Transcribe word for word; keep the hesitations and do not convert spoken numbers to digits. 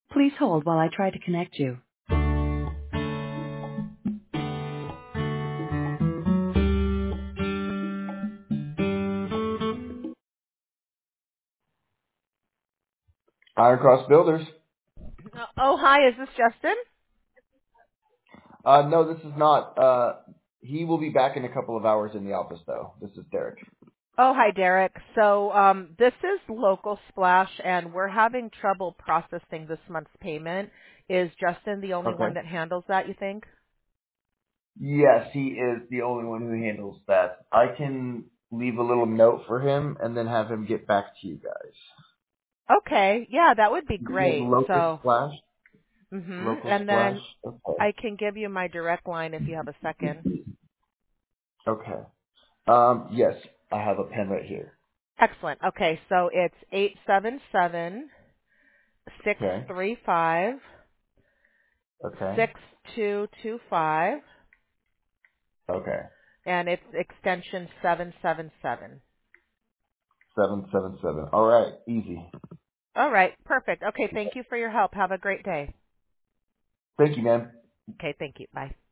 Please hold while I try to connect you. Iron Cross Builders. Uh, Oh, hi. Is this Justin? Uh, no, this is not. Uh, he will be back in a couple of hours in the office, though. This is Derek. Oh, hi, Derek. So um, this is Local Splash, and we're having trouble processing this month's payment. Is Justin the only one Okay. that handles that, you think? Yes, he is the only one who handles that. I can leave a little note for him and then have him get back to you guys. Okay. Yeah, that would be You said great. Locust So, Splash? mhm. Local And Splash? then Okay. I can give you my direct line if you have a second. Okay. Um, yes, I have a pen right here. Excellent. Okay, so it's eight seven seven six Okay. three five Okay. six two two five, Okay. and it's extension seven seven seven. seven seven seven. All right. Easy. All right, perfect. Okay, thank you for your help. Have a great day. Thank you, man. Okay, thank you. Bye.